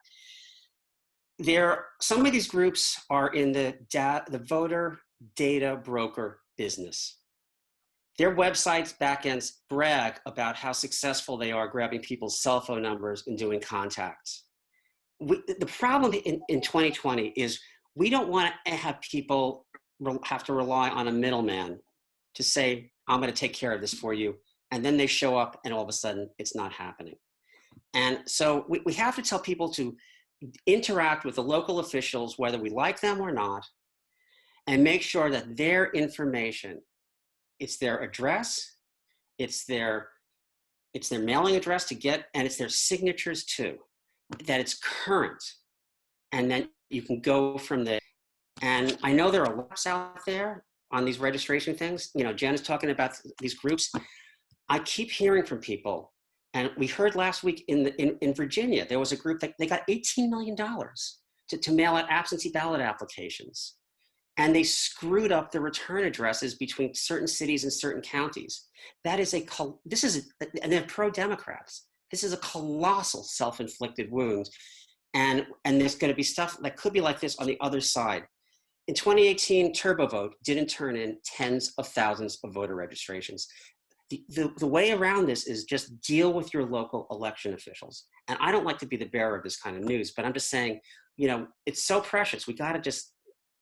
There, some of these groups are in the, da, the voter data broker business. Their websites, backends brag about how successful they are grabbing people's cell phone numbers and doing contacts. We, the problem in, in twenty twenty is we don't want to have people have to rely on a middleman to say, I'm going to take care of this for you. And then they show up and all of a sudden it's not happening. And so we, we have to tell people to interact with the local officials, whether we like them or not, and make sure that their information, it's their address, it's their, it's their mailing address to get, and it's their signatures too, that it's current. And then you can go from there. And I know there are lots out there on these registration things. You know, Jen is talking about these groups. I keep hearing from people, and we heard last week in, the, in, in Virginia, there was a group that they got eighteen million dollars to, to mail out absentee ballot applications. And they screwed up the return addresses between certain cities and certain counties. That is a, this is, a, and they're pro-Democrats. This is a colossal self-inflicted wound. And, and there's gonna be stuff that could be like this on the other side. In twenty eighteen, TurboVote didn't turn in tens of thousands of voter registrations. The, the, the way around this is just deal with your local election officials. And I don't like to be the bearer of this kind of news, but I'm just saying, you know, it's so precious. We gotta just,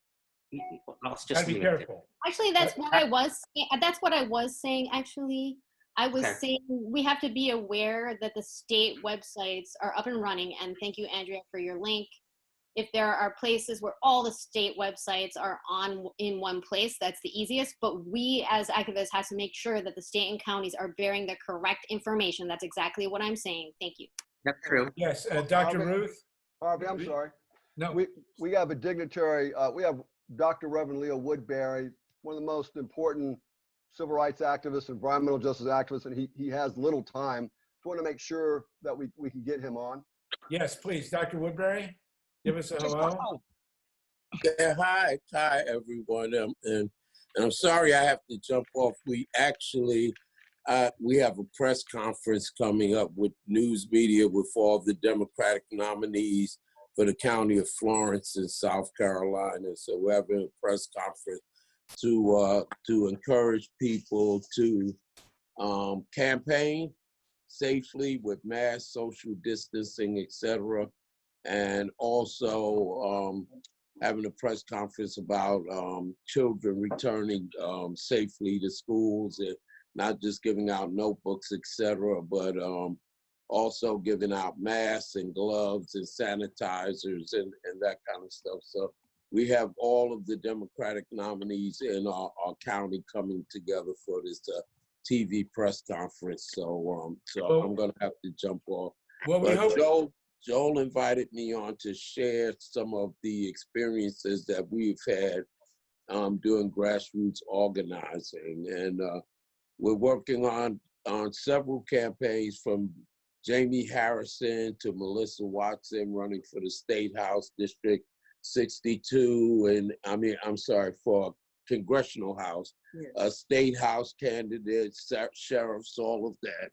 let's just be careful. Actually, that's what I was, that's what I was saying, actually. I was Okay. saying we have to be aware that the state websites are up and running, and thank you, Andrea, for your link. If there are places where all the state websites are on in one place, that's the easiest. But we as activists have to make sure that the state and counties are bearing the correct information. That's exactly what I'm saying. Thank you. That's true. Yes, uh, Doctor Harvey, Ruth? Harvey, I'm sorry. No. We, we have a dignitary, uh, we have Doctor Reverend Leo Woodbury, one of the most important civil rights activists, environmental justice activists, and he, he has little time. So I want to make sure that we, we can get him on. Yes, please, Doctor Woodbury, give us a hello. Yeah, hi, hi everyone, um, and, and I'm sorry I have to jump off. We actually, uh, we have a press conference coming up with news media with all the Democratic nominees for the county of Florence in South Carolina. So we're having a press conference to uh, to encourage people to um, campaign safely with mass social distancing, et cetera, and also um, having a press conference about um, children returning um, safely to schools and not just giving out notebooks, et cetera, but um, also giving out masks and gloves and sanitizers and, and that kind of stuff. So we have all of the Democratic nominees in our, our county coming together for this uh, T V press conference. So, um, so Well- I'm gonna have to jump off. Well, we But hope, Joel, Joel invited me on to share some of the experiences that we've had um, doing grassroots organizing. And uh, we're working on, on several campaigns, from Jamie Harrison to Melissa Watson running for the State House District sixty-two, and I mean, I'm sorry, for Congressional House, a State House candidate, sheriffs, all of that.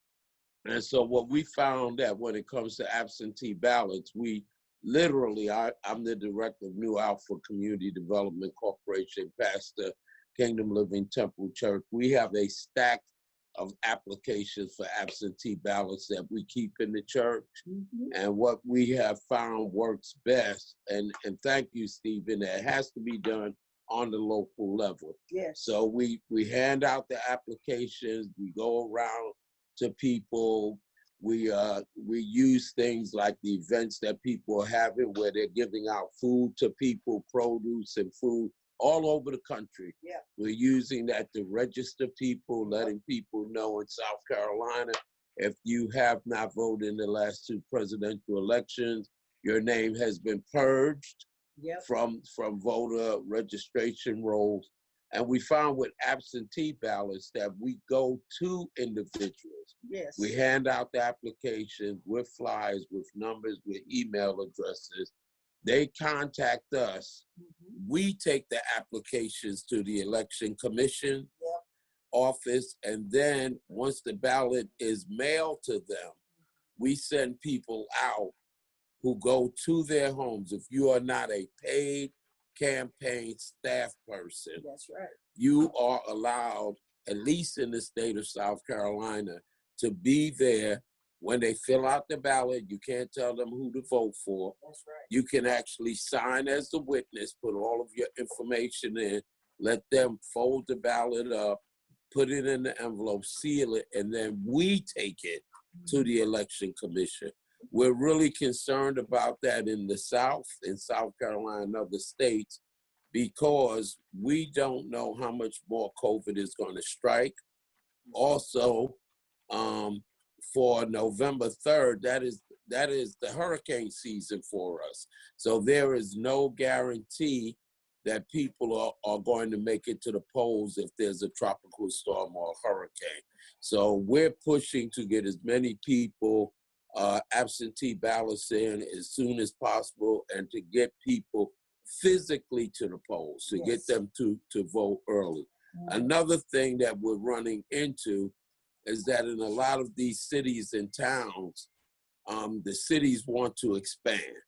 And so what we found that when it comes to absentee ballots, we literally, I, I'm the director of New Alpha Community Development Corporation, pastor, Kingdom Living Temple Church. We have a stack of applications for absentee ballots that we keep in the church. Mm-hmm. And what we have found works best, and, and thank you, Stephen, it has to be done on the local level. Yes. So we, we hand out the applications, we go around to people, we, uh, we use things like the events that people are having where they're giving out food to people, produce and food, all over the country. Yeah. We're using that to register people, letting people know in South Carolina, if you have not voted in the last two presidential elections, your name has been purged Yep. from, from voter registration rolls. And we found with absentee ballots that we go to individuals. Yes. We hand out the applications with flyers, with numbers, with email addresses. They contact us. Mm-hmm. We take the applications to the Election Commission Yep. office, and then once the ballot is mailed to them, we send people out who go to their homes. If you are not a paid campaign staff person. That's right. You are allowed, at least in the state of South Carolina, to be there when they fill out the ballot. You can't tell them who to vote for. That's right. You can actually sign as the witness, put all of your information in, let them fold the ballot up, put it in the envelope, seal it, and then we take it to the election commission. We're really concerned about that in the South, in South Carolina and other states, because we don't know how much more COVID is going to strike. Also, um, for November third, that is that is the hurricane season for us. So there is no guarantee that people are, are going to make it to the polls if there's a tropical storm or a hurricane. So we're pushing to get as many people uh, absentee ballots in as soon as possible, and to get people physically to the polls, to yes. get them to, to vote early. Mm-hmm. Another thing that we're running into is that in a lot of these cities and towns, um, the cities want to expand.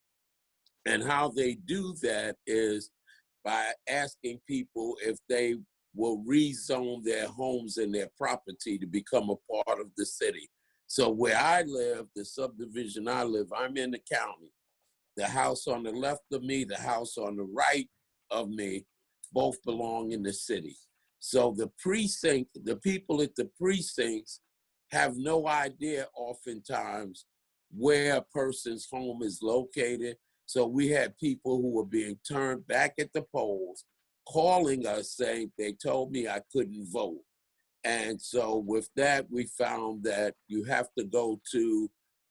And how they do that is by asking people if they will rezone their homes and their property to become a part of the city. So where I live, the subdivision I live, I'm in the county. The house on the left of me, the house on the right of me, both belong in the city. So the precinct, the people at the precincts have no idea oftentimes where a person's home is located. So we had people who were being turned back at the polls, calling us saying they told me I couldn't vote. And so with that, we found that you have to go to,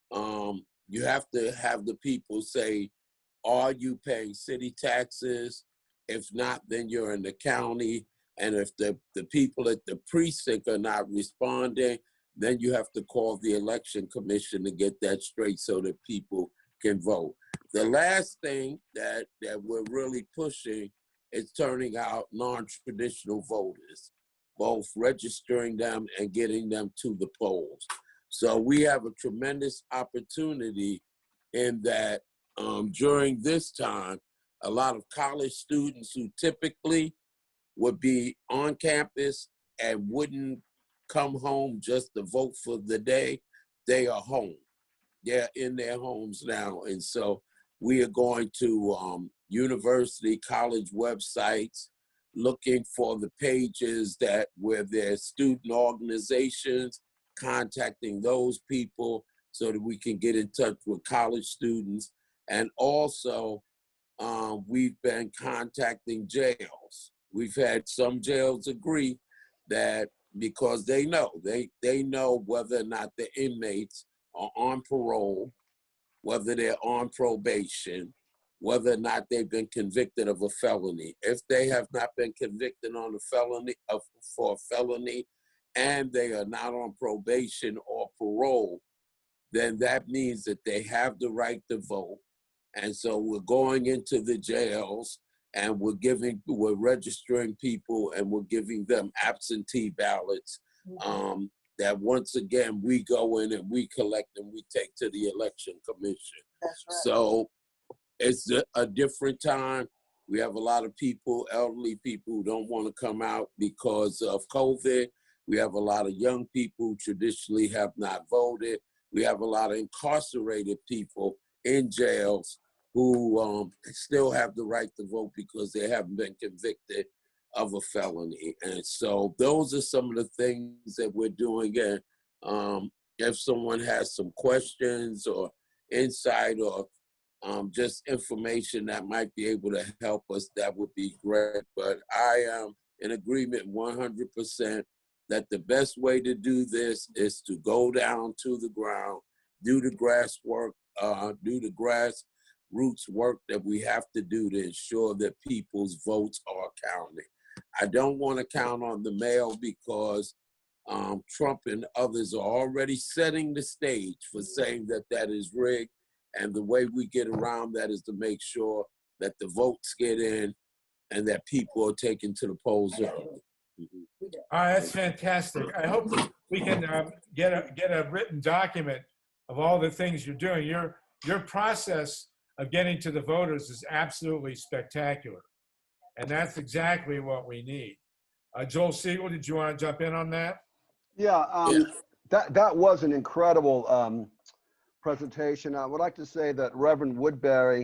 um, you have to have the people say, are you paying city taxes? If not, then you're in the county. And if the, the people at the precinct are not responding, then you have to call the election commission to get that straight so that people can vote. The last thing that, that we're really pushing is turning out non-traditional voters, both registering them and getting them to the polls. So we have a tremendous opportunity in that um, during this time, a lot of college students who typically would be on campus and wouldn't come home just to vote for the day, they are home. They're in their homes now. And so we are going to um, university, college websites, looking for the pages that where there's student organizations, contacting those people so that we can get in touch with college students. And also, um, we've been contacting jails. We've had some jails agree that because they know, they, they know whether or not the inmates are on parole, whether they're on probation, whether or not they've been convicted of a felony. If they have not been convicted on a felony of, for a felony, and they are not on probation or parole, then that means that they have the right to vote. And so we're going into the jails and we're giving, we're registering people and we're giving them absentee ballots um, that once again, we go in and we collect and we take to the election commission. That's right. So it's a, a different time. We have a lot of people, elderly people who don't want to come out because of COVID. We have a lot of young people who traditionally have not voted. We have a lot of incarcerated people in jails who um, still have the right to vote because they haven't been convicted of a felony. And so those are some of the things that we're doing. And um, if someone has some questions or insight or um, just information that might be able to help us, that would be great. But I am in agreement one hundred percent that the best way to do this is to go down to the ground, do the grass work, uh, do the grassroots work that we have to do to ensure that people's votes are counted. I don't want to count on the mail because um, Trump and others are already setting the stage for saying that that is rigged. And the way we get around that is to make sure that the votes get in and that people are taken to the polls early. Mm-hmm. Uh, that's fantastic. I hope we can uh, get a get a written document of all the things you're doing. Your your process of getting to the voters is absolutely spectacular. And that's exactly what we need. Uh, Joel Siegel, did you want to jump in on that? Yeah, um, that, that was an incredible um, presentation. I would like to say that Reverend Woodbury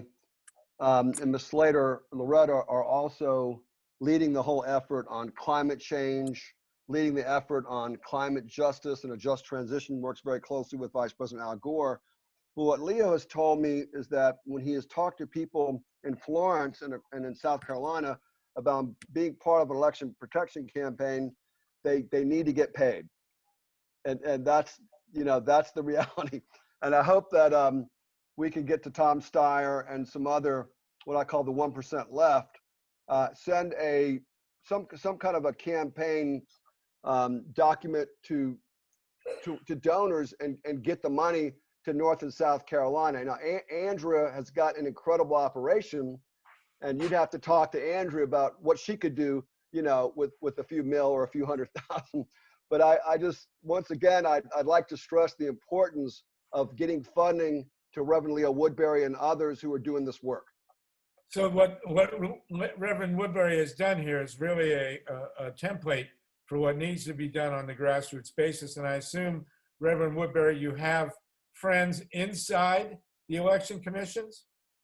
um, and Miz Slater, Loretta are also leading the whole effort on climate change, leading the effort on climate justice and a just transition, works very closely with Vice President Al Gore. But what Leo has told me is that when he has talked to people in Florence and, and in South Carolina about being part of an election protection campaign, they, they need to get paid. And, and that's, you know, that's the reality. And I hope that um, we can get to Tom Steyer and some other, what I call the one percent left, uh, send a, some, some kind of a campaign um, document to, to, to donors and, and get the money to North and South Carolina. Now, a- Andrea has got an incredible operation, and you'd have to talk to Andrea about what she could do, you know, with, with a few mil or a few hundred thousand. But I, I just, once again, I'd, I'd like to stress the importance of getting funding to Reverend Leo Woodbury and others who are doing this work. So what, what Reverend Woodbury has done here is really a, a, a template for what needs to be done on the grassroots basis. And I assume, Reverend Woodbury, you have friends inside the election commissions?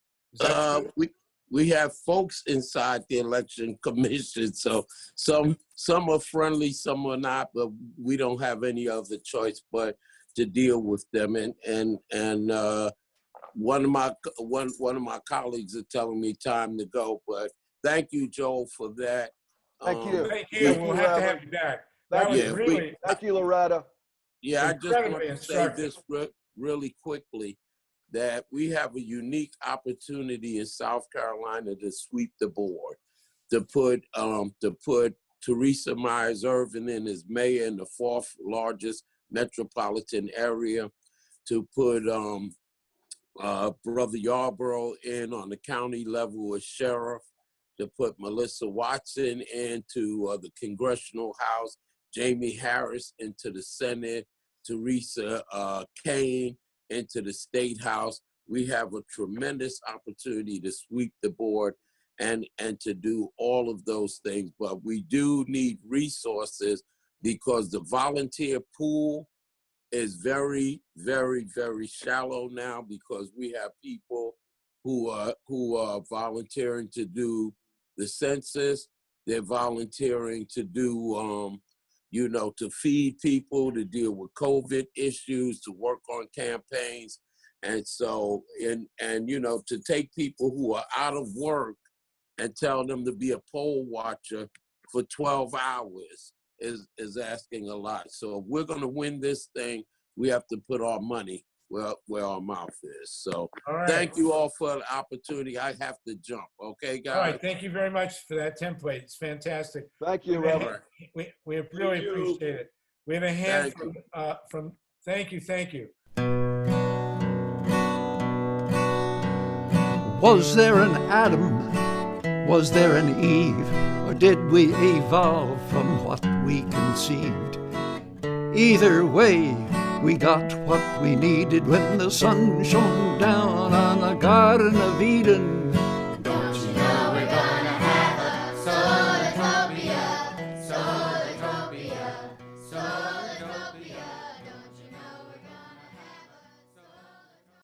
Uh, we we have folks inside the election commission, so some some are friendly, some are not, but we don't have any other choice but to deal with them. And and and uh, one of my one one of my colleagues are telling me time to go, but thank you, Joel, for that. Thank you. Um, thank you. We'll you, have to Reverend. have you back. That Thank was you. really. We, Thank you, Loretta. Yeah, I just Incredibly want to say instructive. this re really quickly, that we have a unique opportunity in South Carolina to sweep the board, to put um, to put Teresa Myers Irvin in as mayor in the fourth largest metropolitan area, to put um, uh, Brother Yarborough in on the county level as sheriff, to put Melissa Watson into uh, the congressional house, Jamie Harris into the Senate, Teresa uh, Kane into the State House. We have a tremendous opportunity to sweep the board and, and to do all of those things. But we do need resources because the volunteer pool is very, very, very shallow now, because we have people who are, who are volunteering to do the census. They're volunteering to do um, you know, to feed people, to deal with COVID issues, to work on campaigns. And so, and, and you know, to take people who are out of work and tell them to be a poll watcher for twelve hours is, is asking a lot. So if we're gonna win this thing, we have to put our money where, where our mouth is. So All right. Thank you all for the opportunity. I have to jump, okay, guys? All right, thank you very much for that template. It's fantastic. Thank you, We have a- Reverend. We, we really Thank you. appreciate it. We have a hand Thank from, uh, from, thank you, thank you. Was there an Adam? Was there an Eve? Or did we evolve from what we conceived? Either way, we got what we needed when the sun shone down on the Garden of Eden.